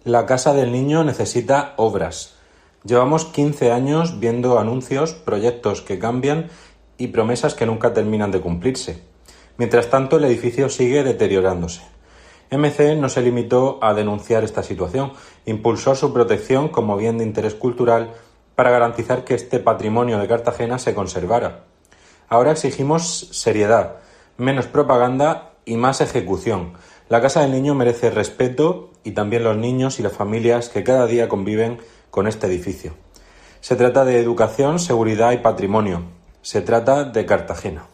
La Casa del Niño necesita obras. Llevamos 15 años viendo anuncios, proyectos que cambian y promesas que nunca terminan de cumplirse. Mientras tanto, el edificio sigue deteriorándose. MC no se limitó a denunciar esta situación, impulsó su protección como bien de interés cultural para garantizar que este patrimonio de Cartagena se conservara. Ahora exigimos seriedad, menos propaganda y más ejecución. La Casa del Niño merece respeto y también los niños y las familias que cada día conviven con este edificio. Se trata de educación, seguridad y patrimonio. Se trata de Cartagena.